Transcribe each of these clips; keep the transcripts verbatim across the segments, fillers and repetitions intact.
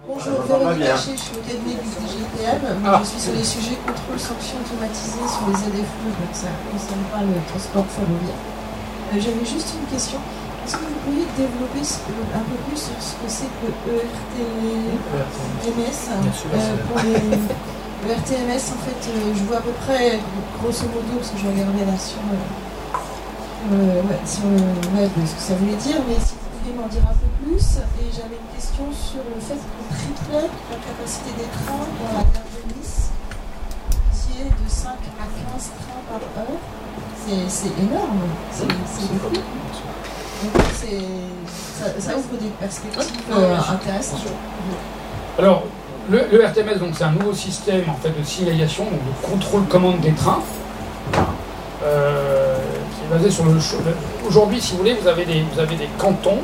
Bonjour, Véronique Haché, je suis au cabinet du D G P M. Ah. Je suis sur les sujets contrôle, sanctions automatisées sur les Z F E, donc ça ne concerne pas le transport ferroviaire. Euh, J'avais juste une question. Est-ce que vous pourriez développer un peu plus sur ce que c'est que E R T M S euh, pour les... Le R T M S, en fait, euh, je vois à peu près, grosso modo, parce que je regardais la version euh, euh, ouais, sur le web, ce que ça voulait dire, mais si vous pouviez m'en dire un peu plus. Et j'avais une question sur le fait qu'on triplait la capacité des trains dans la gare de Nice, qui est de cinq à quinze trains par heure. C'est énorme, c'est beaucoup. Donc ça, ça ouvre des perspectives euh, intéressantes. Alors, le, le R T M S, c'est un nouveau système en fait, de signalisation, donc de contrôle-commande des trains, euh, qui est basé sur le... Aujourd'hui, si vous voulez, vous avez des, vous avez des cantons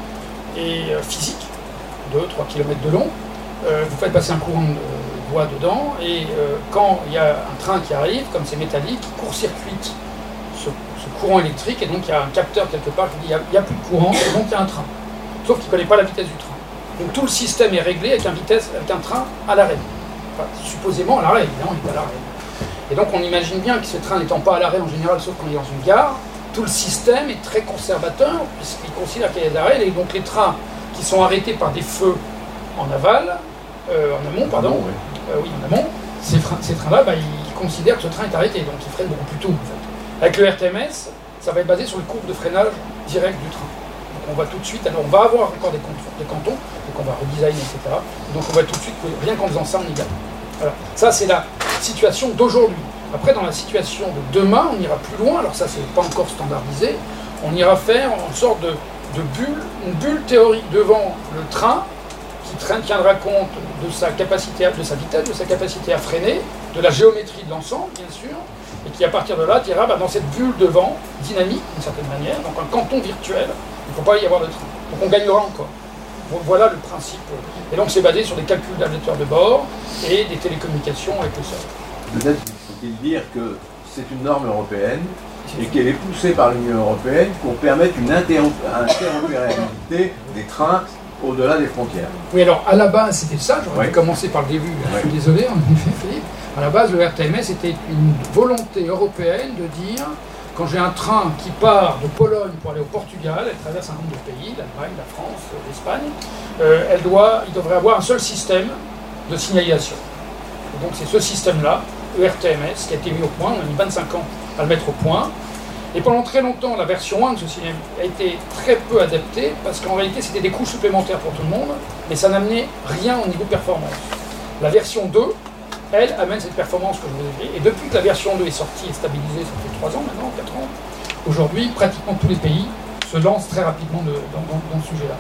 et, euh, physiques, deux à trois kilomètres de long. Euh, vous faites passer un courant de voie dedans, et euh, quand il y a un train qui arrive, comme c'est métallique, il court-circuite ce, ce courant électrique, et donc il y a un capteur quelque part qui dit il n'y a, a plus de courant, et donc il y a un train. Sauf qu'il ne connaît pas la vitesse du train. Donc tout le système est réglé avec, un vitesse, avec un train à l'arrêt. Enfin, supposément à l'arrêt, évidemment, il est à l'arrêt. Et donc on imagine bien que ce train n'étant pas à l'arrêt en général, sauf quand il est dans une gare, tout le système est très conservateur, puisqu'il considère qu'il y a des arrêts, et donc les trains qui sont arrêtés par des feux en aval, euh, en amont, pardon, oui, euh, oui en amont, ces, ces trains-là, bah, ils considèrent que ce train est arrêté, donc ils freinent beaucoup plus tôt. En fait. Avec le R T M S, ça va être basé sur le courbe de freinage direct du train. On va tout de suite, alors on va avoir encore des, des cantons, donc on va redesigner, et cetera. Donc on va tout de suite, rien qu'en faisant ça, on y gagne. Voilà. Ça, c'est la situation d'aujourd'hui. Après, dans la situation de demain, on ira plus loin, alors ça, c'est pas encore standardisé, on ira faire une sorte de, de bulle, une bulle théorique devant le train, qui traîne, tiendra compte de sa capacité, à, de sa vitesse, de sa capacité à freiner, de la géométrie de l'ensemble, bien sûr, et qui, à partir de là, dira, bah, dans cette bulle devant, dynamique, d'une certaine manière, donc un canton virtuel, il ne faut pas y avoir de train. Donc on gagnera encore. Voilà le principe. Et donc c'est basé sur des calculs d'aviateurs de bord et des télécommunications avec le sol. Peut-être faut-il dire que c'est une norme européenne et qu'elle est poussée par l'Union européenne pour permettre une interopérabilité des trains au-delà des frontières. Oui, alors à la base c'était ça, j'aurais ouais. commencé par le début, ouais. je suis désolé, en effet, Philippe. À la base le R T M S était une volonté européenne de dire quand j'ai un train qui part de Pologne pour aller au Portugal, elle traverse un nombre de pays, l'Allemagne, la France, l'Espagne, euh, elle doit, il devrait avoir un seul système de signalisation. Et donc c'est ce système-là, E R T M S, qui a été mis au point, on a mis vingt-cinq ans à le mettre au point. Et pendant très longtemps, la version un de ce système a été très peu adaptée, parce qu'en réalité c'était des coûts supplémentaires pour tout le monde, mais ça n'amenait rien au niveau performance. La version deux, elle amène cette performance que je vous ai dit. Et depuis que la version deux est sortie et stabilisée, ça fait trois ans maintenant, quatre ans, aujourd'hui, pratiquement tous les pays se lancent très rapidement de, dans, dans, dans ce sujet-là.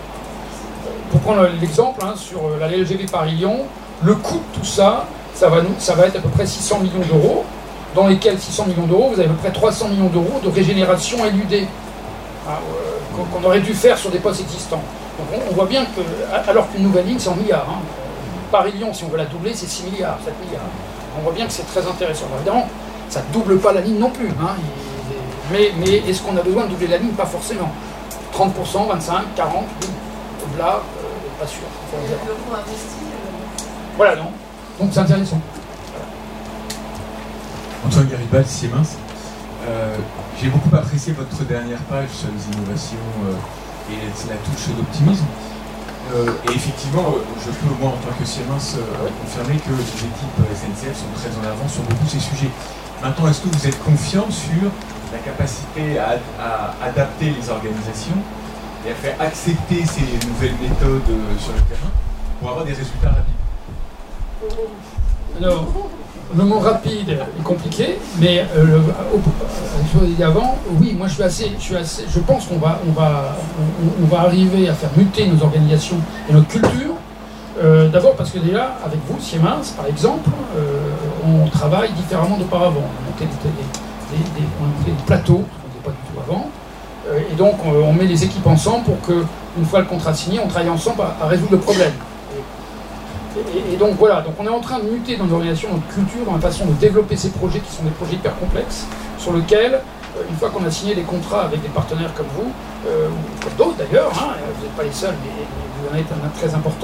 Pour prendre l'exemple, hein, sur la L G V Paris-Lyon, le coût de tout ça, ça va, nous, ça va être à peu près six cents millions d'euros, dans lesquels six cents millions d'euros, vous avez à peu près trois cents millions d'euros de régénération éludée, hein, euh, qu'on aurait dû faire sur des postes existants. Donc on, on voit bien que, alors qu'une nouvelle ligne, c'est en milliards, hein, Paris-Lyon, si on veut la doubler, c'est six milliards, sept milliards. On voit bien que c'est très intéressant. Alors, évidemment, ça ne double pas la ligne non plus. Hein. Mais, mais est-ce qu'on a besoin de doubler la ligne? Pas forcément. trente pour cent, vingt-cinq, quarante, là, euh, pas sûr. L'euro investi. Voilà, non. Donc c'est intéressant. Voilà. Antoine Garibald, Siemens. Euh, J'ai beaucoup apprécié votre dernière page sur les innovations euh, et la touche d'optimisme. Euh, et effectivement, je peux, moi, en tant que Siemens, euh, confirmer que les équipes S N C F sont très en avant sur beaucoup de ces sujets. Maintenant, est-ce que vous êtes confiant sur la capacité à, à adapter les organisations et à faire accepter ces nouvelles méthodes euh, sur le terrain pour avoir des résultats rapides? Alors, le mot rapide est compliqué, mais euh, je vous ai dit avant, oui, moi je suis assez, je suis assez, je pense qu'on va, on va, on, on va arriver à faire muter nos organisations et notre culture. Euh, D'abord parce que déjà, avec vous, Siemens, par exemple, euh, on travaille différemment d'auparavant. On a monté des, des, des, on a monté des plateaux, ce qu'on ne faisait pas du tout avant, euh, et donc on, on met les équipes ensemble pour que, une fois le contrat signé, on travaille ensemble à, à résoudre le problème. Et, et donc voilà, donc on est en train de muter dans l'organisation, notre culture, dans la façon de développer ces projets qui sont des projets hyper complexes, sur lesquels, euh, une fois qu'on a signé des contrats avec des partenaires comme vous, euh, ou comme d'autres d'ailleurs, hein, vous n'êtes pas les seuls, mais vous en êtes un très important,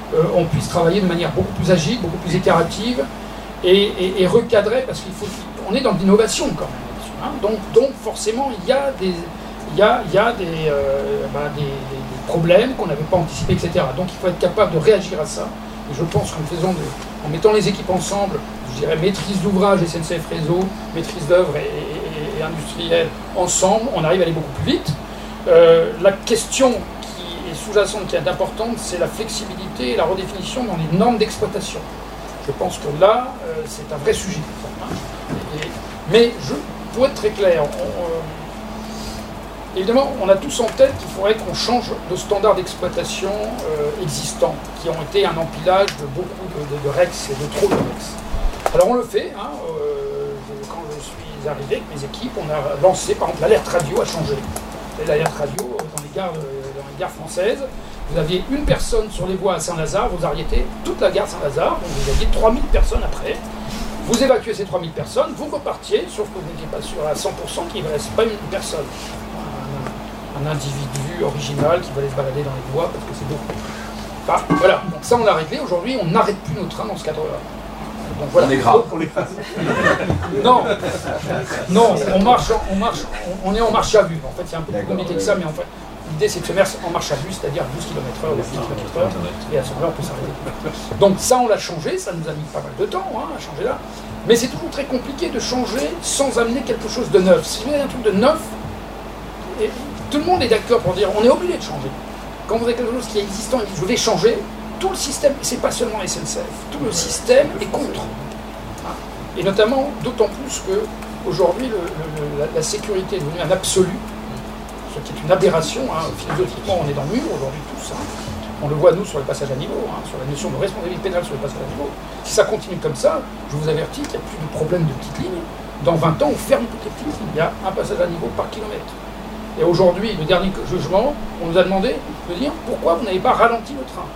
euh, on puisse travailler de manière beaucoup plus agile, beaucoup plus itérative et, et, et recadrer, parce qu'il faut, on est dans l'innovation quand même. Hein, donc, donc forcément, il y a des, il y a, il y a des, euh, ben, des, des, des problèmes qu'on n'avait pas anticipés, et cetera. Donc il faut être capable de réagir à ça. Et je pense qu'en faisant de, en mettant les équipes ensemble, je dirais maîtrise d'ouvrage S N C F Réseau, maîtrise d'œuvre et, et, et industrielle ensemble, on arrive à aller beaucoup plus vite. Euh, la question qui est sous-jacente, qui est importante, c'est la flexibilité et la redéfinition dans les normes d'exploitation. Je pense que là, euh, c'est un vrai sujet. Et, et, mais je, pour être très clair, on, euh, évidemment, on a tous en tête qu'il faudrait qu'on change de standards d'exploitation euh, existants, qui ont été un empilage de beaucoup de, de, de REX et de trop de REX. Alors on le fait, hein, euh, je, quand je suis arrivé avec mes équipes, on a lancé, par exemple, l'alerte radio a changé. L'alerte radio, dans les, gares, dans les gares françaises, vous aviez une personne sur les voies à Saint-Lazare, vous arrêtez toute la gare Saint-Lazare, donc vous aviez trois mille personnes après. Vous évacuez ces trois mille personnes, vous repartiez, sauf que vous n'étiez pas sûr à cent pour cent qu'il ne reste pas une personne. Un individu original qui va aller se balader dans les voies parce que c'est beaucoup. Enfin, voilà, donc ça on a réglé. Aujourd'hui, on n'arrête plus nos trains dans ce cadre-là. Donc voilà. On est grave, on les passe. Non, non, on marche, on marche, on est en marche à vue. En fait, c'est un peu plus compliqué que ça, mais en fait, l'idée c'est de se mettre en marche à vue, c'est-à-dire douze kilomètres heure ou dix kilomètres heure, et à ce moment-là, on peut s'arrêter. Donc ça, on l'a changé, ça nous a mis pas mal de temps hein, à changer là, mais c'est toujours très compliqué de changer sans amener quelque chose de neuf. Si vous avez un truc de neuf, et tout le monde est d'accord pour dire on est obligé de changer. Quand vous avez quelque chose qui est existant et que je vais changer, tout le système, c'est pas seulement S N C F, tout le système est contre. Hein. Et notamment, d'autant plus qu'aujourd'hui, la, la sécurité est devenue un absolu, ce qui est une aberration. Hein. Philosophiquement, on est dans le mur aujourd'hui tous. Hein. On le voit nous sur le passage à niveau, hein, sur la notion de responsabilité pénale sur le passage à niveau. Si ça continue comme ça, je vous avertis qu'il n'y a plus de problème de petites lignes. Dans vingt ans, on ferme toutes les petites lignes. Il y a un passage à niveau par kilomètre. Et aujourd'hui, le dernier jugement, on nous a demandé de dire pourquoi vous n'avez pas ralenti le train.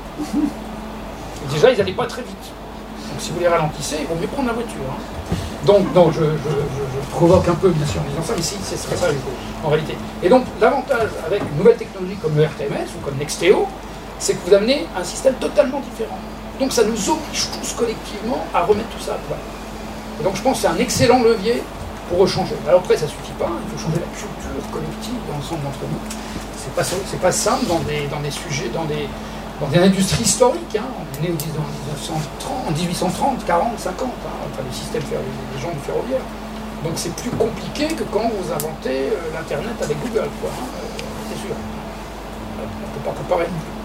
Et déjà, ils n'allaient pas très vite. Donc si vous les ralentissez, il vaut mieux prendre la voiture. Hein. Donc, donc je, je, je, je provoque un peu, bien sûr, en disant ça, mais si, c'est ça en réalité. Et donc, l'avantage avec une nouvelle technologie comme le R T M S ou comme Nexteo, c'est que vous amenez un système totalement différent. Donc ça nous oblige tous collectivement à remettre tout ça à plat. Et donc je pense que c'est un excellent levier pour changer. Alors après, ça ne suffit pas, il faut changer la culture collective d'ensemble d'entre nous. C'est pas, c'est pas simple dans des, dans des sujets, dans des, dans des industries historiques. Hein. On est né en dix-huit cent trente, quarante, cinquante, hein, enfin les systèmes, les gens du ferroviaire. Donc c'est plus compliqué que quand vous inventez euh, l'Internet avec Google, quoi. Hein, euh, c'est sûr. On ne peut pas comparer.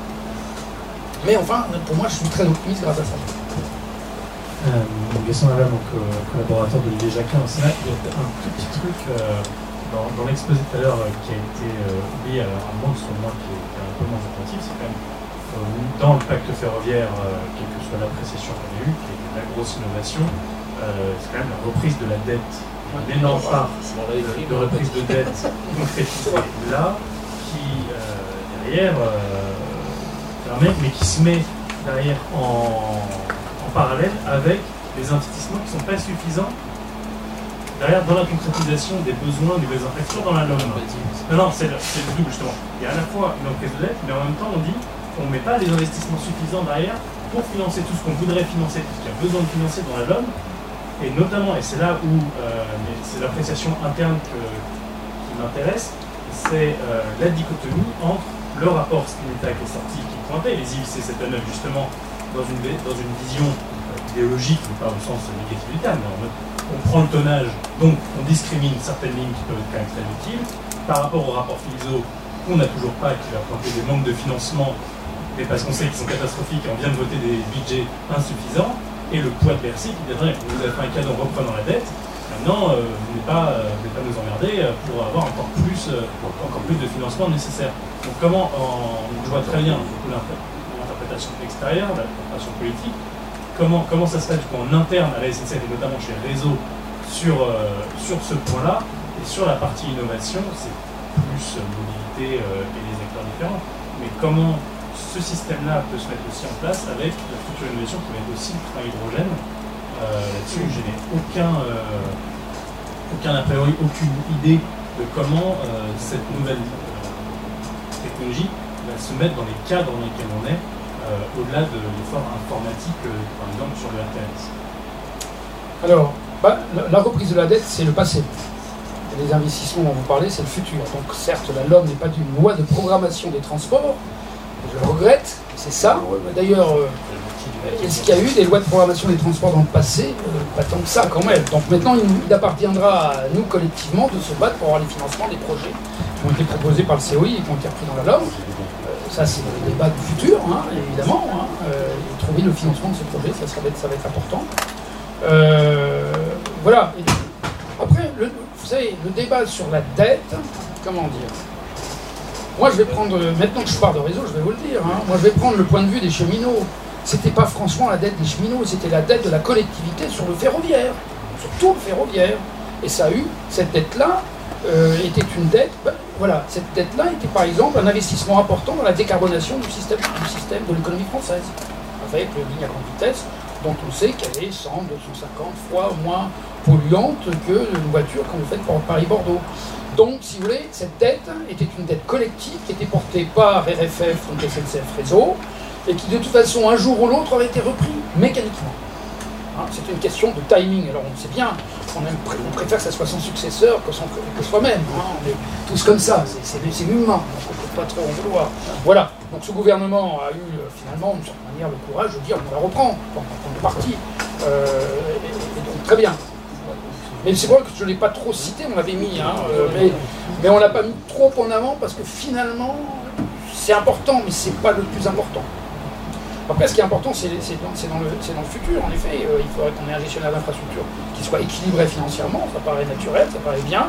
Mais enfin, pour moi, je suis très optimiste grâce à ça. Euh, Gaston Laval, donc euh, collaborateur d'Olivier Jacquin au Sénat, il y a un tout petit truc euh, dans, dans l'exposé tout à l'heure euh, qui a été euh, oublié, alors à moi, sur moi qui est, qui est un peu moins attentif, c'est quand même euh, dans le pacte ferroviaire, euh, quelle que soit l'appréciation qu'on a eue, qui est la grosse innovation, euh, c'est quand même la reprise de la dette, une énorme part de, de reprise de dette concrétisée là, qui euh, derrière euh, permet, mais qui se met derrière en parallèle avec les investissements qui ne sont pas suffisants derrière dans la concrétisation des besoins des infrastructures dans la L O M. Non, non, c'est le, le double justement. Il y a à la fois une reprise de dette, mais en même temps on dit qu'on ne met pas les investissements suffisants derrière pour financer tout ce qu'on voudrait financer, tout ce qu'il y a besoin de financer dans la L O M. Et notamment, et c'est là où euh, c'est l'appréciation interne que, qui m'intéresse, c'est euh, la dichotomie entre le rapport Spinetta qui est sorti, qui pointait les I V C sept à neuf justement dans une, dans une vision euh, idéologique, mais pas au sens négatif du terme, mais on prend le tonnage, donc on discrimine certaines lignes qui peuvent être quand même très utiles, par rapport au rapport Philizot, qu'on n'a toujours pas, qui va pointer des manques de financement, mais parce qu'on sait qu'ils sont catastrophiques et on vient de voter des budgets insuffisants, et le poids de Bercy qui dit vous avez fait un cadeau en reprenant la dette, maintenant euh, vous n'allez pas, euh, pas nous emmerder pour avoir encore plus, euh, encore plus de financement nécessaire. Donc comment, en, je vois très bien l'interprétation extérieure, l'interprétation politique, comment, comment ça se passe en interne à la S N C F et notamment chez le réseau sur, euh, sur ce point-là, et sur la partie innovation, c'est plus euh, mobilité euh, et les acteurs différents, mais comment ce système-là peut se mettre aussi en place avec la future innovation qui va être aussi le train hydrogène. Euh, Là-dessus, je n'ai aucun, euh, aucun a priori, aucune idée de comment euh, cette nouvelle euh, technologie va se mettre dans les cadres dans lesquels on est, euh, euh, au-delà de l'effort informatique, euh, par exemple sur le R T M S? Alors, bah, la, la reprise de la dette, c'est le passé. Les investissements dont vous parlez, c'est le futur. Donc certes, la L O M n'est pas une loi de programmation des transports, je le regrette, c'est ça. D'ailleurs, euh, est-ce qu'il y a eu des lois de programmation des transports dans le passé? euh, Pas tant que ça quand même. Donc maintenant, il, il appartiendra à nous collectivement de se battre pour avoir les financements des projets qui ont été proposés par le C O I et qui ont été repris dans la L O M. Euh, ça, c'est le débat du futur, hein, évidemment. Hein, euh, et trouver le financement de ce projet, ça, ça, va, être, ça va être important. Euh, voilà. Et après, le, vous savez, le débat sur la dette, comment dire? Moi, je vais prendre, maintenant que je pars de réseau, je vais vous le dire, hein, moi, je vais prendre le point de vue des cheminots. C'était pas franchement la dette des cheminots, c'était la dette de la collectivité sur le ferroviaire, sur tout le ferroviaire. Et ça a eu, cette dette-là euh, était une dette, ben, voilà, cette dette-là était par exemple un investissement important dans la décarbonation du système, du système de l'économie française, avec les lignes à grande vitesse, dont on sait qu'elle est cent, deux cent cinquante fois moins polluante qu'une voiture quand vous faites Paris-Bordeaux. Donc, si vous voulez, cette dette était une dette collective qui était portée par R F F, donc S N C F Réseau, et qui de toute façon, un jour ou l'autre, aurait été repris mécaniquement. Hein, c'est une question de timing. Alors on sait bien, on, aime, on préfère que ça soit son successeur que, son, que soi-même. Hein, on est tous comme ça, c'est humain, donc on ne peut pas trop en vouloir. Voilà, donc ce gouvernement a eu finalement, d'une certaine manière, le courage de dire on la reprend, on est parti. Euh, et, et donc très bien. Mais c'est vrai que je ne l'ai pas trop cité, on l'avait mis, hein, euh, mais, mais on ne l'a pas mis trop en avant parce que finalement, c'est important, mais ce n'est pas le plus important. Après, ce qui est important, c'est dans, dans, dans le futur, en effet. Euh, il faudrait qu'on ait un gestionnaire d'infrastructure qui soit équilibré financièrement, ça paraît naturel, ça paraît bien.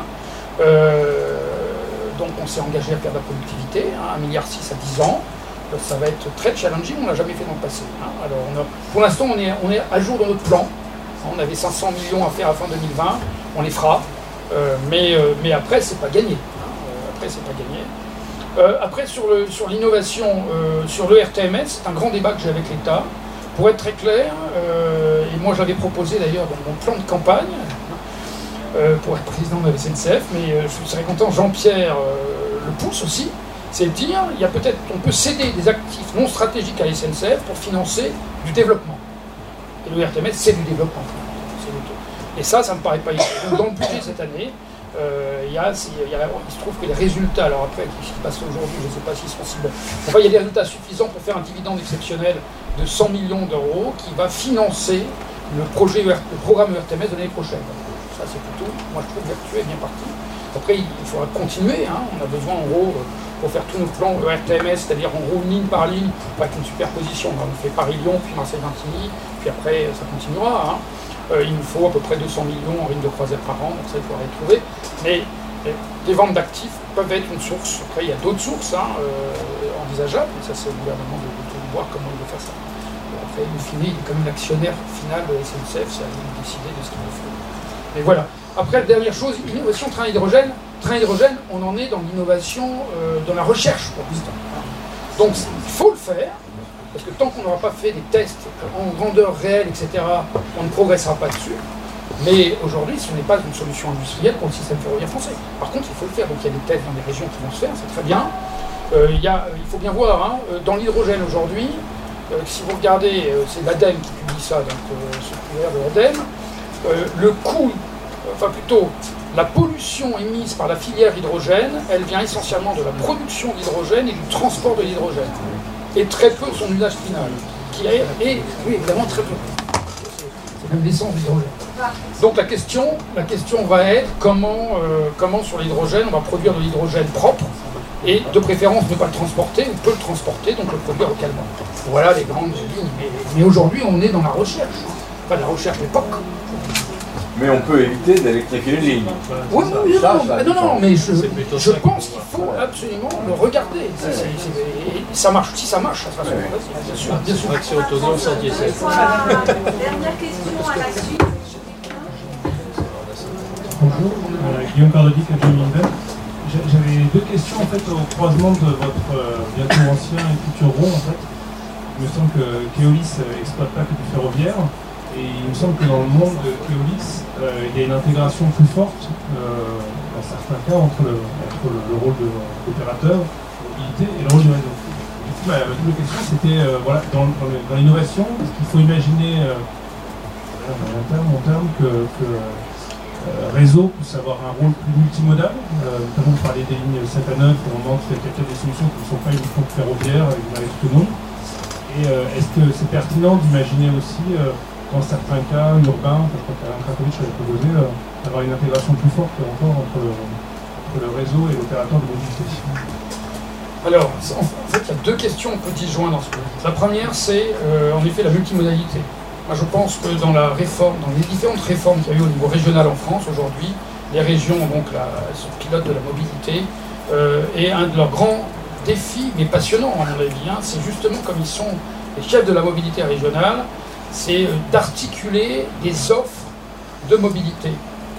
Euh, donc on s'est engagé à faire de la productivité, hein, un virgule six milliard à dix ans. Ça va être très challenging, on ne l'a jamais fait dans le passé. Hein. Alors, on a, pour l'instant, on est, on est à jour dans notre plan. On avait cinq cents millions à faire à fin deux mille vingt, on les fera, euh, mais, euh, mais après, c'est pas gagné. Hein. Euh, après, c'est pas gagné. Euh, après, sur l'innovation, sur, euh, sur le R T M S, c'est un grand débat que j'ai avec l'État. Pour être très clair, euh, et moi j'avais proposé d'ailleurs dans mon plan de campagne, euh, pour être président de la S N C F, mais euh, je serais content, Jean-Pierre euh, le pousse aussi, c'est de dire, il y a peut-être, on peut céder des actifs non stratégiques à la S N C F pour financer du développement. Et le R T M S, c'est du développement. Et ça, ça ne me paraît pas ici. Donc, dans le budget cette année, euh, il, y a, il, y a, il se trouve que les résultats, alors après, ce qui passe aujourd'hui, je ne sais pas s'ils seront si bons. Enfin, il y a des résultats suffisants pour faire un dividende exceptionnel de cent millions d'euros qui va financer le, projet, le programme E R T M S de l'année prochaine. Ça, c'est plutôt, moi je trouve vertueux et bien parti. Après, il faudra continuer. Hein. On a besoin, en gros, pour faire tous nos plans E R T M S, c'est-à-dire en gros ligne par ligne, avec une superposition. On fait Paris-Lyon, puis Marseille-Vintigny, puis après, ça continuera. Hein. Euh, il nous faut à peu près deux cents millions en ligne de croisière par an, donc ça, il faudra les trouver. Mais les ventes d'actifs peuvent être une source. Après, il y a d'autres sources hein, euh, envisageables, mais ça, c'est au gouvernement de, de, de voir comment il veut faire ça. Et après, in fine, il est comme l'actionnaire final de la S N C F, c'est à lui de décider de ce qu'il veut faire. Mais voilà. Après, dernière chose, innovation train hydrogène. Train hydrogène, on en est dans l'innovation, euh, dans la recherche pour l'instant. Donc, il faut le faire. Parce que tant qu'on n'aura pas fait des tests en grandeur réelle, et cetera, on ne progressera pas dessus. Mais aujourd'hui, ce n'est pas une solution industrielle pour le système ferroviaire français. Par contre, il faut le faire. Donc il y a des tests dans des régions qui vont se faire, c'est très bien. Euh, il, y a, il faut bien voir, hein, dans l'hydrogène aujourd'hui, euh, si vous regardez, euh, c'est l'A D E M qui publie ça, donc euh, circulaire de l'A D E M, euh, le coût, enfin plutôt, la pollution émise par la filière hydrogène, elle vient essentiellement de la production d'hydrogène et du transport de l'hydrogène. Et très peu son usage final, qui est, et, oui, évidemment, très peu. C'est même l'essence de l'hydrogène. Donc la question, la question va être comment, euh, comment sur l'hydrogène, on va produire de l'hydrogène propre, et de préférence ne pas le transporter, on peut le transporter, donc le produire localement. Voilà les grandes lignes. Mais, mais aujourd'hui, on est dans la recherche. Enfin, la recherche d'époque. Mais on peut éviter d'électrifier une ligne. Oui, oui, oui, non, non, non, non, mais je, je pense qu'il faut absolument le regarder. C'est, c'est, c'est, ça marche, si ça marche, ça sera ouais, bien sûr. Bien sûr. Accès autonome sans diesel. Dernière question à la suite. Bonjour, euh, Guillaume Cardodi, Capgemini Invest. J'avais deux questions en fait au croisement de votre euh, bientôt ancien et futur rond en fait. Il me semble que Keolis exploite pas que du ferroviaire. Et il me semble que dans le monde de Keolis, euh, il y a une intégration plus forte, euh, dans certains cas, entre le, entre le, le rôle de l'opérateur, mobilité, et le rôle du réseau. Du Ma double question, c'était euh, voilà, dans, dans, dans l'innovation, est-ce qu'il faut imaginer euh, à moyen terme, long terme, que, que euh, réseau puisse avoir un rôle plus multimodal, euh, notamment vous parlez des lignes sept à neuf, au moment où il y a des solutions qui ne sont pas uniquement ferroviaires, avec des navires autonomes. Et euh, est-ce que c'est pertinent d'imaginer aussi, euh, dans certains cas urbains, je crois qu'Alain Krakowicz avait proposé, euh, d'avoir une intégration plus forte encore entre le, entre le réseau et l'opérateur de mobilité? Alors, en fait, il y a deux questions qu'on peut disjoindre dans ce que vous dites. La première, c'est euh, en effet la multimodalité. Moi, je pense que dans la réforme, dans les différentes réformes qu'il y a eu au niveau régional en France aujourd'hui, les régions donc là, sont pilotes de la mobilité, euh, et un de leurs grands défis, mais passionnants à mon avis, hein, c'est justement comme ils sont les chefs de la mobilité régionale, c'est euh, d'articuler des offres de mobilité.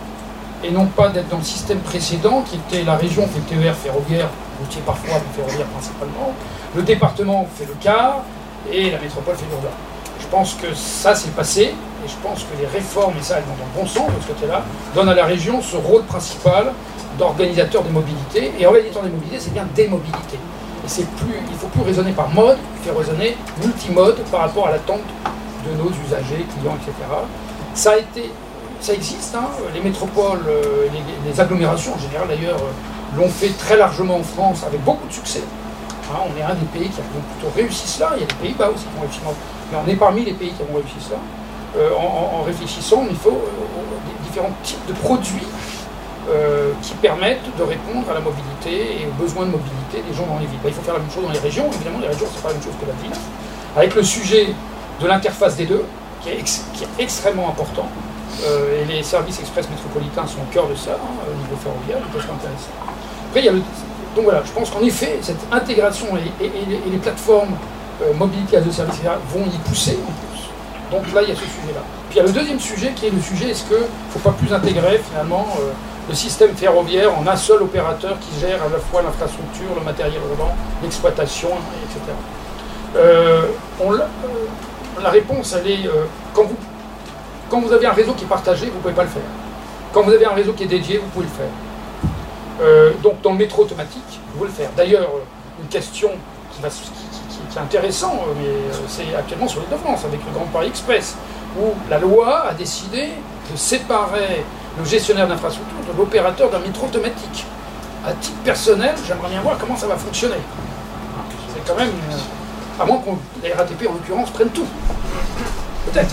Et non pas d'être dans le système précédent, qui était la région fait le T E R ferroviaire, routier parfois, mais ferroviaire principalement, le département fait le car, et la métropole fait l'urbain. Je pense que ça, c'est le passé, et je pense que les réformes, et ça, elles vont dans le bon sens de ce côté-là, donnent à la région ce rôle principal d'organisateur des mobilités, et organisateur des mobilités, c'est bien des mobilités. Et c'est plus, il ne faut plus raisonner par mode, il faut raisonner multimode par rapport à l'attente de nos usagers, clients, et cetera. Ça a été... Ça existe, hein. Les métropoles, euh, les, les agglomérations en général d'ailleurs, euh, l'ont fait très largement en France avec beaucoup de succès. Hein, on est un des pays qui a plutôt réussi cela, il y a des Pays-Bas aussi qui ont réussi cela, mais on est parmi les pays qui ont réussi cela. Euh, en, en réfléchissant, il faut euh, des différents types de produits euh, qui permettent de répondre à la mobilité et aux besoins de mobilité des gens dans les villes. Ben, il faut faire la même chose dans les régions, évidemment les régions c'est pas la même chose que la ville, avec le sujet de l'interface des deux, qui est, ex qui est extrêmement important. Euh, et les services express métropolitains sont au cœur de ça, hein, au niveau ferroviaire, donc c'est intéressant. Après, il y a le... Donc voilà, je pense qu'en effet, cette intégration et, et, et, les, et les plateformes euh, mobilité à deux services vont y pousser en plus. Donc là, il y a ce sujet-là. Puis il y a le deuxième sujet qui est le sujet, est-ce qu'il ne faut pas plus intégrer finalement euh, le système ferroviaire en un seul opérateur qui gère à la fois l'infrastructure, le matériel roulant, l'exploitation, et cetera. Euh, on euh, la réponse, elle est, euh, quand vous Quand vous avez un réseau qui est partagé, vous ne pouvez pas le faire. Quand vous avez un réseau qui est dédié, vous pouvez le faire. Euh, donc dans le métro automatique, vous pouvez le faire. D'ailleurs, une question qui, va, qui, qui, qui est intéressante, mais c'est actuellement sur l'Île-de-France, avec le Grand Paris Express, où la loi a décidé de séparer le gestionnaire d'infrastructure de l'opérateur d'un métro automatique. À titre personnel, j'aimerais bien voir comment ça va fonctionner. C'est quand même... À moins que les R A T P, en l'occurrence, prennent tout. Peut-être.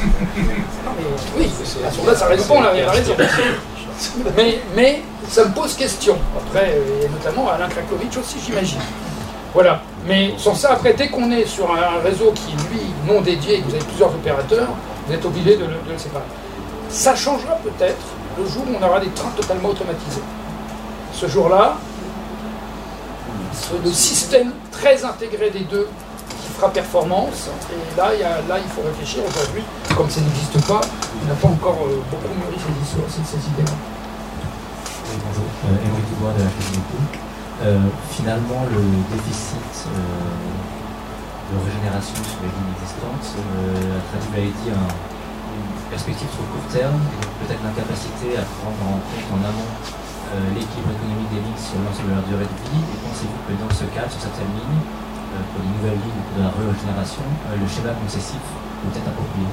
Oui, à ce moment-là, ça répond à la raison. Mais, mais ça me pose question. Après, et notamment Alain Krakowicz aussi, j'imagine. Voilà. Mais sans ça, après, dès qu'on est sur un réseau qui est, lui, non dédié, et que vous avez plusieurs opérateurs, vous êtes obligé de le, de le séparer. Ça changera peut-être le jour où on aura des trains totalement automatisés. Ce jour-là, le système très intégré des deux fera performance, et là il, y a, là, il faut réfléchir aujourd'hui, comme ça n'existe pas, on n'a pas encore euh, beaucoup mûri ces, ces, ces idées-là. Oui, bonjour, euh, Émeric Dubois de la Académie de euh, Finalement, le déficit euh, de régénération sur les lignes existantes euh, a traduit, dit, un, une perspective sur le court terme, et peut-être l'incapacité à prendre en compte en amont euh, l'équilibre économique des lignes sur l'ensemble de leur durée de vie, et pensez-vous que dans ce cadre, sur certaines lignes, pour les nouvelles lignes de la régénération, euh, le schéma concessif peut être approprié.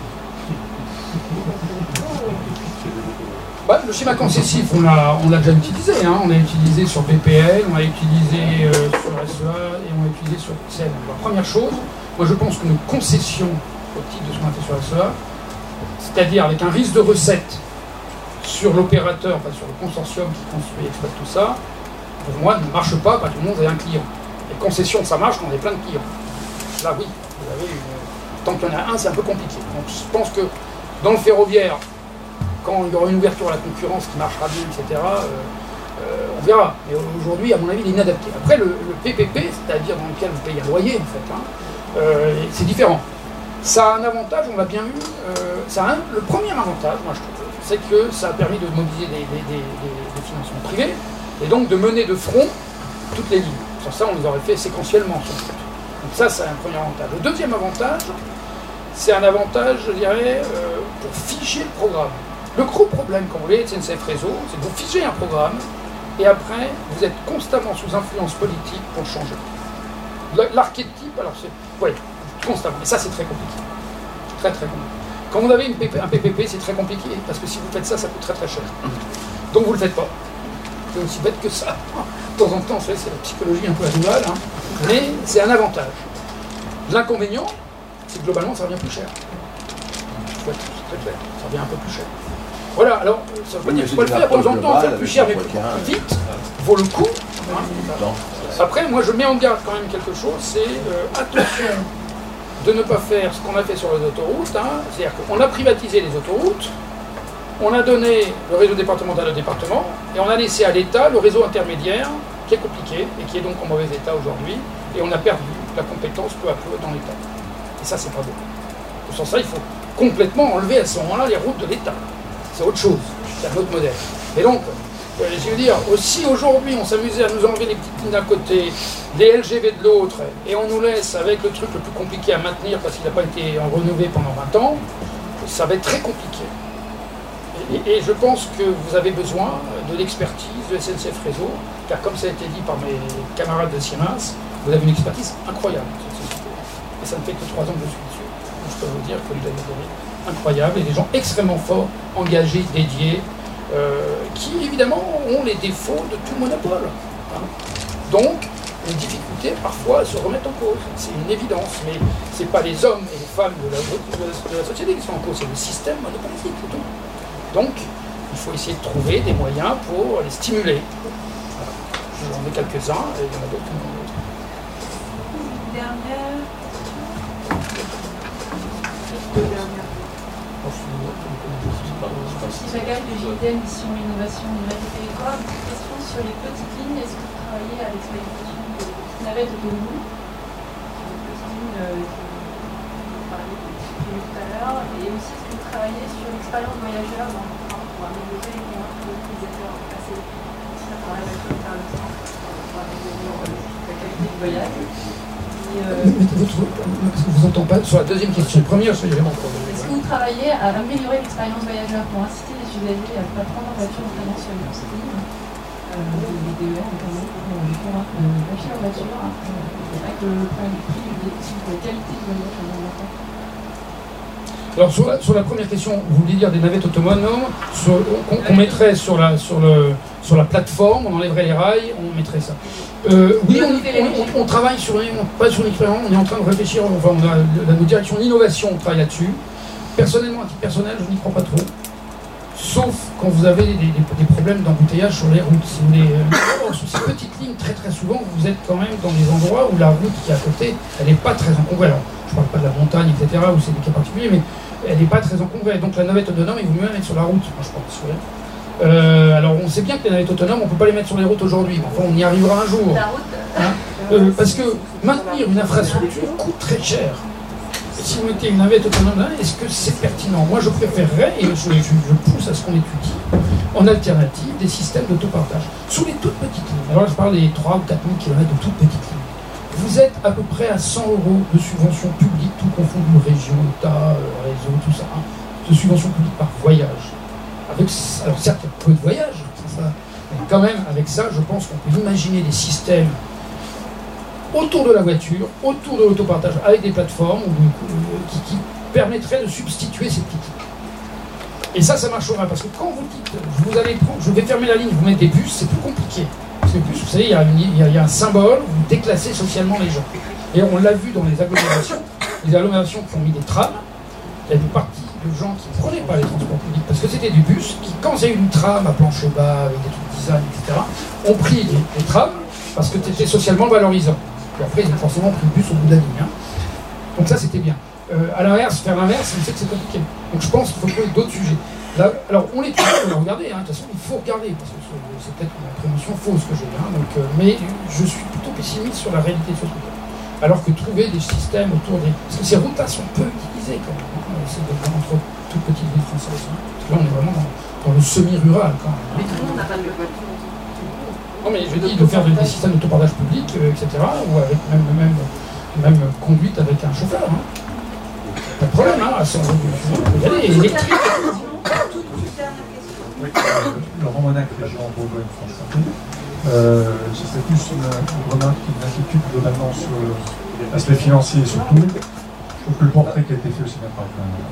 Bah, le schéma concessif, on l'a on l'a déjà utilisé. Hein. On l'a utilisé sur B P L, on l'a utilisé euh, sur S E A et on l'a utilisé sur C N. La première chose, moi je pense qu'une concession au titre de ce qu'on a fait sur S E A, c'est-à-dire avec un risque de recette sur l'opérateur, enfin sur le consortium qui construit et exploite tout ça, pour moi ne marche pas parce que tout le monde est un client. Les concessions, ça marche quand on a plein de clients. Là, oui, vous avez une... tant qu'il y en a un, c'est un peu compliqué. Donc, je pense que dans le ferroviaire, quand il y aura une ouverture à la concurrence qui marchera bien, et cetera, euh, euh, on verra. Mais aujourd'hui, à mon avis, il est inadapté. Après, le, le P P P, c'est-à-dire dans lequel vous payez un loyer, en fait, hein, euh, c'est différent. Ça a un avantage, on l'a bien vu, euh, ça a un, le premier avantage, moi je trouve, c'est que ça a permis de mobiliser des, des, des, des, des financements privés, et donc de mener de front toutes les lignes. Sur ça, on les aurait fait séquentiellement. Donc ça, c'est un premier avantage. Le deuxième avantage, c'est un avantage, je dirais, euh, pour figer le programme. Le gros problème, quand vous voulez, S N C F Réseau, c'est que vous figez un programme, et après, vous êtes constamment sous influence politique pour le changer. L'archétype, alors c'est... Oui, constamment. Et ça, c'est très compliqué. Très, très compliqué. Quand vous avez une P P, un P P P, c'est très compliqué, parce que si vous faites ça, ça coûte très très cher. Donc vous ne le faites pas. C'est aussi bête que ça. De temps en temps, c'est la psychologie un peu animale, hein. Mais c'est un avantage. L'inconvénient, c'est que globalement, ça revient plus cher. Il faut être très clair, ça revient un peu plus cher. Voilà, alors, ça veut pas dire qu'il faut pas le faire, de temps en temps, faire plus cher, mais plus vite, vaut le coup. Hein. Après, moi, je mets en garde quand même quelque chose, c'est euh, attention de ne pas faire ce qu'on a fait sur les autoroutes, hein. C'est-à-dire qu'on a privatisé les autoroutes, on a donné le réseau départemental au département, et on a laissé à l'État le réseau intermédiaire, qui est compliqué, et qui est donc en mauvais état aujourd'hui, et on a perdu la compétence peu à peu dans l'État. Et ça, c'est pas beau. Sans ça, il faut complètement enlever à ce moment-là les routes de l'État. C'est autre chose, c'est un autre modèle. Et donc, euh, je veux dire, aussi aujourd'hui, on s'amusait à nous enlever les petites lignes d'un côté, les L G V de l'autre, et on nous laisse avec le truc le plus compliqué à maintenir parce qu'il n'a pas été renouvelé pendant vingt ans, ça va être très compliqué. Et, et je pense que vous avez besoin de l'expertise de S N C F Réseau, car comme ça a été dit par mes camarades de Siemens, vous avez une expertise incroyable. Et ça ne fait que trois ans que je suis dessus. Donc je peux vous dire que vous avez donné incroyable, et des gens extrêmement forts, engagés, dédiés, euh, qui évidemment ont les défauts de tout monopole. Hein. Donc, une difficulté parfois à se remettre en cause. C'est une évidence, mais ce n'est pas les hommes et les femmes de la, de la, de la société qui sont en cause, c'est le système monopolistique, c'est tout. Donc, il faut essayer de trouver des moyens pour les stimuler. Voilà. J'en ai quelques-uns, et il y en a d'autres qui n'en ont d'autres. Dernière. Chagall de J D M, Mission Innovation Numérique et Territoire. Une petite question sur les petites lignes. Est-ce que vous travaillez à l'expérimentation de petites navettes autonomes? Les petites lignes euh, que vous parliez de tout à l'heure. Et aussi, est-ce que vous travaillez sur l'expérience voyageur dans le train pour améliorer les moyens que les utilisateurs ont passé à travers la voiture vers le train pour améliorer la qualité du voyage? Euh, Mettez votre... Parce que je vous entends pas sur la deuxième question. La première, c'est vraiment quoi. Est-ce que vous travaillez à améliorer l'expérience voyageur pour inciter les usagers à ne pas prendre la voiture notamment sur les petites lignes, euh, les D E R notamment, pour les convaincre de lâcher leur voiture, hein, avec le problème du prix, de la qualité du voyage en même. Alors sur la, sur la première question, vous voulez dire des navettes autonomes qu'on qu'on mettrait sur la, sur, le, sur la plateforme, on enlèverait les rails, on mettrait ça. Euh, oui, on, on, on travaille sur, on, pas sur l'expérience, on est en train de réfléchir, enfin on a la, la direction d'innovation, on travaille là-dessus. Personnellement, à titre personnel, je n'y crois pas trop. Sauf quand vous avez des, des, des problèmes d'embouteillage sur les routes. Si vous voulez, euh, sur ces petites lignes, très très souvent, vous êtes quand même dans des endroits où la route qui est à côté, elle n'est pas très encombrée. Alors, je ne parle pas de la montagne, et cetera, où c'est des cas particuliers, mais elle n'est pas très encombrée. Donc la navette autonome, il vaut mieux la mettre sur la route, moi je pense. Ouais. Euh, alors on sait bien que les navettes autonomes, on ne peut pas les mettre sur les routes aujourd'hui, mais enfin on y arrivera un jour. La route. Hein euh, parce que maintenir une infrastructure coûte très cher. Si vous mettez une navette autonome là, est-ce que c'est pertinent? Moi je préférerais, et je, je, je pousse à ce qu'on étudie, en alternative des systèmes d'autopartage. Sous les toutes petites lignes. Alors là, je parle des trois ou quatre mille kilomètres de toutes petites lignes. Vous êtes à peu près à cent euros de subventions publiques, tout confondu, région, État, réseau, tout ça, hein, de subventions publiques par voyage. Avec, alors certes, il y a peu de voyages, c'est ça, mais quand même, avec ça, je pense qu'on peut imaginer des systèmes autour de la voiture, autour de l'autopartage, avec des plateformes qui, qui permettraient de substituer ces petites lignes. Et ça, ça marchera, parce que quand vous dites, vous allez prendre, je vais fermer la ligne, vous mettez des bus, c'est plus compliqué. Parce que plus, vous savez, il y, a une, il, y a, il y a un symbole, vous déclassez socialement les gens. Et on l'a vu dans les agglomérations, les agglomérations qui ont mis des trams, il y a une partie de gens qui ne prenaient pas les transports publics, parce que c'était des bus qui, quand il y a eu une tram à plancher bas, avec des trucs design, et cetera, ont pris les, les trams, parce que c'était socialement valorisant. Et après, ils ont forcément pris le bus au bout de la ligne. Hein. Donc ça, c'était bien. Euh, à l'inverse, faire l'inverse, on sait que c'est compliqué. Donc je pense qu'il faut trouver d'autres sujets. Là, alors, on les trouve, on les regarder, hein. De toute façon, il faut regarder, parce que c'est peut-être une prévention fausse que j'ai. Hein. Donc, euh, mais je suis plutôt pessimiste sur la réalité de ce truc-là. Alors que trouver des systèmes autour des... Parce que ces routes-là sont peu utilisées, quand même. Hein. C'est entre toutes petites villes françaises. Hein. Parce que là, on est vraiment dans, dans le semi-rural, quand même. Hein. Mais tout le monde n'a pas de voiture. Non, mais je dis de faire des, des systèmes d'autopartage public, euh, et cetera, ou avec même, même, même conduite avec un chauffeur. Hein. Pas de problème, hein, à cent euros, on peut y aller, électrique. Toute dernière question. Oui, euh, Laurent Monac, président Bourgogne France. Euh, ce serait plus une, une remarque, une inquiétude globalement sur l'aspect financier surtout. Je trouve que le portrait qui a été fait aussi bien par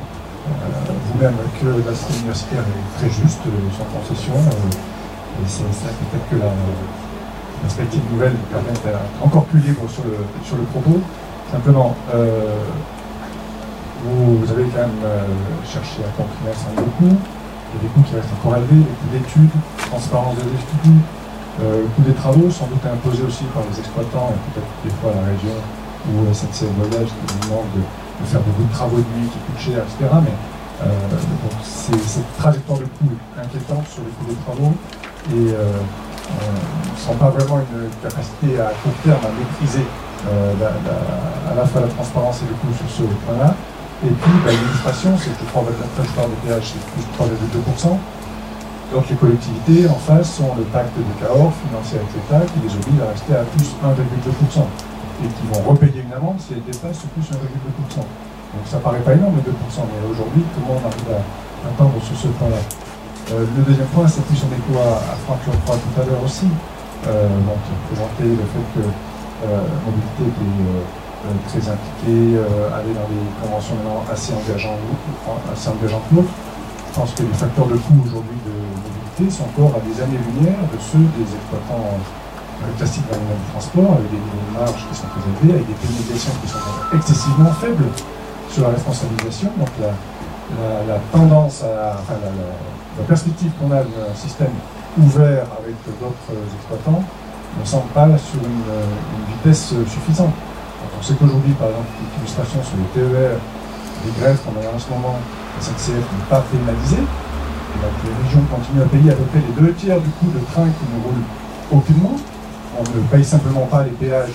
euh, vous-même que l'aspect universitaire est très juste, euh, sans concession. Euh, et c'est ça peut-être que la perspective nouvelle permet d'être encore plus libre sur le, sur le propos. Simplement, euh, vous, vous avez quand même euh, cherché à comprimer ça beaucoup. Il y a des coûts qui restent encore élevés, les coûts d'études, transparence des études, euh, le coût des travaux, sans doute imposé aussi par les exploitants et peut-être des fois la région ou S N C F Voyage qui nous demande de, de faire beaucoup de travaux de nuit qui coûtent cher, et cetera. Mais euh, donc cette trajectoire de coûts est inquiétante sur les coûts des travaux et euh, on ne sent pas vraiment une capacité à court terme à maîtriser euh, la, la, à la fois la transparence et le coût sur ce point-là. Et puis bah, l'illustration, c'est que trois virgule neuf par cent des péages, c'est plus trois virgule deux pour cent. Donc les collectivités en face ont le pacte de Cahors financé avec l'État qui les oblige à rester à plus un virgule deux pour cent et qui vont repayer une amende si elles dépassent plus un virgule deux pour cent. Donc ça paraît pas énorme, deux pour cent, mais aujourd'hui, comment on arrive à atteindre sur ce point-là. Euh, le deuxième point, c'est plus en écho à, à Franck Lefroy tout à l'heure aussi, euh, donc présenter le fait que euh, mobilité était euh, euh, très impliquée, euh, aller dans des conventions maintenant assez engageantes, assez engageantes l'autre. Je pense que les facteurs de coût aujourd'hui de mobilité sont encore à des années-lumière de ceux des exploitants euh, classiques dans le domaine du transport, avec des niveaux de marge qui sont très élevés, avec des pénalisations qui sont excessivement faibles sur la responsabilisation. Donc la, la, la tendance, à, enfin la, la, la perspective qu'on a d'un système ouvert avec d'autres exploitants ne semble pas sur une, une vitesse suffisante. Donc on sait qu'aujourd'hui, par exemple, l'illustration sur les T E R, les grèves qu'on a en ce moment, la S N C F n'est pas pénalisée. Et donc les régions continuent à payer à peu près les deux tiers du coût de train qui ne roule aucunement. On ne paye simplement pas les péages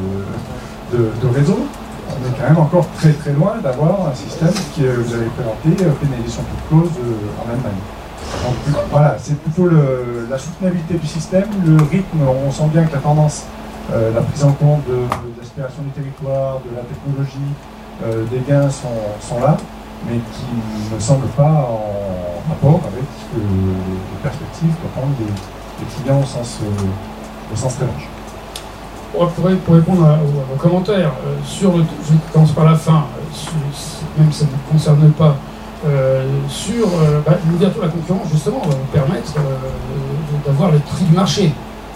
de, de, de réseau. On est quand même encore très très loin d'avoir un système que vous avez présenté, pénalisation toute cause en Allemagne. Donc voilà, c'est plutôt le, la soutenabilité du système, le rythme, on sent bien que la tendance, euh, la prise en compte de, de l'aspiration du territoire, de la technologie, euh, des gains sont, sont là, mais qui ne semblent pas en rapport avec euh, les perspectives qu'attendent les, les clients au sens, euh, au sens très large. Pour, pour répondre à, à vos commentaires, euh, sur le, je commence par la fin, euh, sur, même si ça ne vous concerne pas, euh, sur euh, bah, l'ouverture de la concurrence, justement, va vous permettre euh, d'avoir le prix du marché.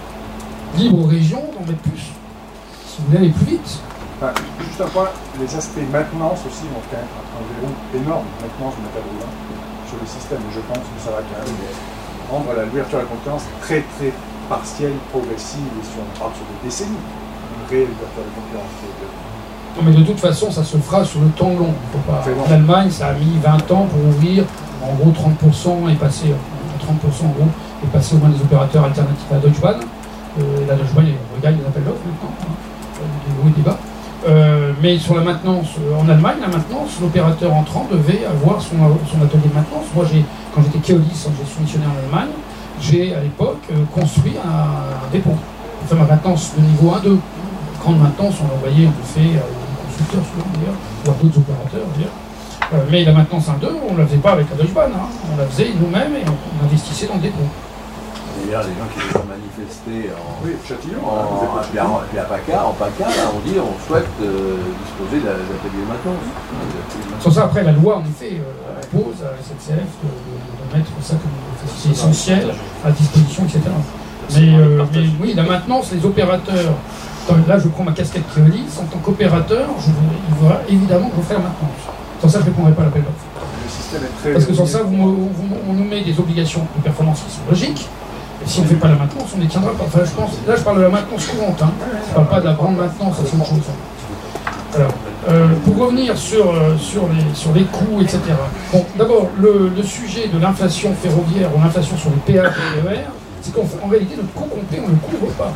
Libre aux régions d'en mettre plus, si vous voulez aller plus vite. Enfin, juste un point, les aspects maintenance aussi vont quand même un verrou énorme, maintenance du matériel roulant sur le système, et je pense que ça va quand même rendre l'ouverture à la concurrence très très partielle, progressive, et si on parle sur des décennies, une réelle ouverture à la concurrence. Non mais de toute façon, ça se fera sur le temps long. Faut pas... En Allemagne, ça a mis vingt ans pour ouvrir, en gros trente pour cent et passer, trente pour cent en gros, et passer au moins des opérateurs alternatifs à Deutsche Bahn. Euh, la Deutsche Bahn, on regarde les appels d'offres maintenant, hein, des gros débats. Euh, mais sur la maintenance, euh, en Allemagne, la maintenance, l'opérateur entrant devait avoir son, son atelier de maintenance. Moi, quand j'étais Keolis, en gestion missionnaire en Allemagne, j'ai à l'époque euh, construit un, un dépôt pour faire ma maintenance de niveau un deux. Grande maintenance, on l'envoyait, on le fait aux constructeurs souvent d'ailleurs, ou à d'autres opérateurs d'ailleurs. Euh, mais la maintenance un deux, on ne la faisait pas avec la Deutsche Bahn, hein. On la faisait nous-mêmes et on, on investissait dans le dépôt. D'ailleurs, les gens qui ont manifesté en, oui, Châtillon, en, en, puis en, puis à PACA, en PACA, là, on dit on souhaite euh, disposer d'ateliers de maintenance. Sans ça, après, la loi, en effet, euh, impose à la S N C F de, de, de mettre ça comme c'est essentiel à disposition, et cetera. Mais, euh, mais oui, la maintenance, les opérateurs, là, je prends ma casquette Keolis, en tant qu'opérateur, il faudra évidemment que je fasse la maintenance. Sans ça, je ne répondrai pas à l'appel d'offres. Parce que sans ça, vous, vous, on nous met des obligations de performance qui sont logiques. Et si on ne fait pas la maintenance, on ne les tiendra pas. Enfin, je pense, là, je parle de la maintenance courante. Hein. Je ne parle pas de la grande maintenance, c'est autre chose. Alors, euh, pour revenir sur, euh, sur, les, sur les coûts, et cetera. Bon, d'abord, le, le sujet de l'inflation ferroviaire ou l'inflation sur les péages et les T E R, c'est qu'en réalité, notre coût complet, on ne le couvre pas.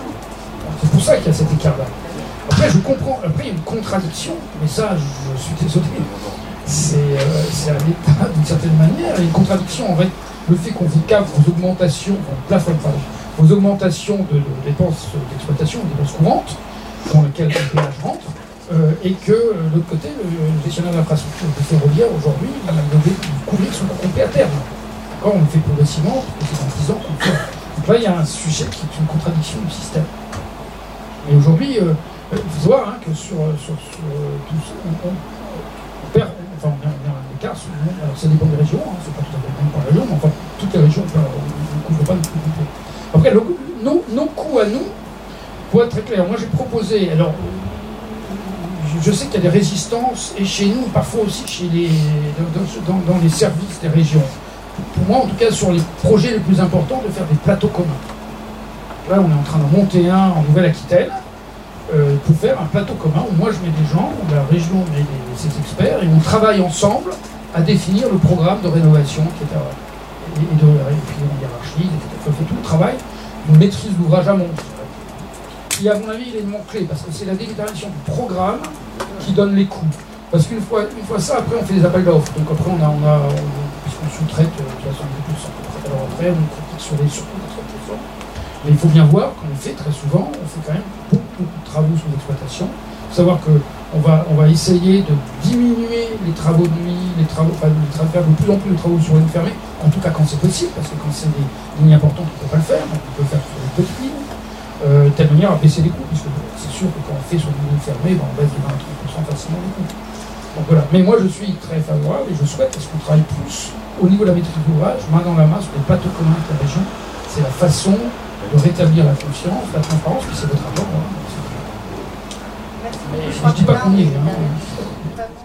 C'est pour ça qu'il y a cet écart-là. Après, je comprends. Après, il y a une contradiction, mais ça, je, je suis désolé. C'est euh, à l'État, d'une certaine manière. Il y a une contradiction en fait. Le fait qu'on vous cave vos augmentations, plafonne, pardon, vos augmentations de, de dépenses d'exploitation, de dépenses courantes, dans lesquelles le péage rentre, euh, et que euh, de l'autre côté, le, le gestionnaire d'infrastructure ferroviaire aujourd'hui, il devait couvrir son coût complet à terme. D'accord, on le fait progressivement, c'est dans dix ans qu'on le fait. Donc là, il y a un sujet qui est une contradiction du système. Et aujourd'hui, euh, il faut savoir hein, que sur, sur, sur euh, tout ça, on, on, on perd, enfin, on a, on a un écart, alors ça dépend des régions, hein, c'est pas tout à fait le même par région, mais enfin, toutes les régions, on ne couvre pas le tout complet. Après, le, nos, nos coûts à nous, pour être très clair, moi j'ai proposé, alors, je sais qu'il y a des résistances, et chez nous, parfois aussi chez les, dans, dans, dans les services des régions. Pour moi, en tout cas, sur les projets les plus importants, de faire des plateaux communs. Là, on est en train de monter un en Nouvelle-Aquitaine euh, pour faire un plateau commun où moi je mets des gens, où la région met des, ses experts, et on travaille ensemble à définir le programme de rénovation, et cetera. Et, et, de, et puis on hiérarchise, et cetera. On fait tout le travail, on maîtrise l'ouvrage à monter. Qui, à mon avis, il est l'élément clé, parce que c'est la détermination du programme qui donne les coûts. Parce qu'une fois, une fois ça, après on fait des appels d'offres. Donc après, on a, on a on, puisqu'on sous-traite euh, soixante-dix pour cent. Alors après, on critique sur les surcoûts de trente pour cent. Mais il faut bien voir qu'on fait très souvent, on fait quand même beaucoup, beaucoup de travaux sous exploitation. Il faut savoir qu'on va, on va essayer de diminuer les travaux de nuit, les travaux, enfin, les travaux, faire de plus en plus de travaux sur ligne fermée, en tout cas quand c'est possible, parce que quand c'est des lignes importantes, on ne peut pas le faire, donc on peut le faire sur des petites lignes, euh, de telle manière à baisser les coûts, puisque c'est sûr que quand on fait sur une ligne fermée, ben, on baisse de vingt à trente pour cent facilement les coûts. Donc voilà. Mais moi je suis très favorable et je souhaite parce qu'on travaille plus au niveau de la maîtrise d'ouvrage, main dans la main sur les plateaux communs de la région. C'est la façon de rétablir la confiance, la transparence, puis c'est votre rapport. Hein. Mais je ne dis pas qu'on y est. Hein.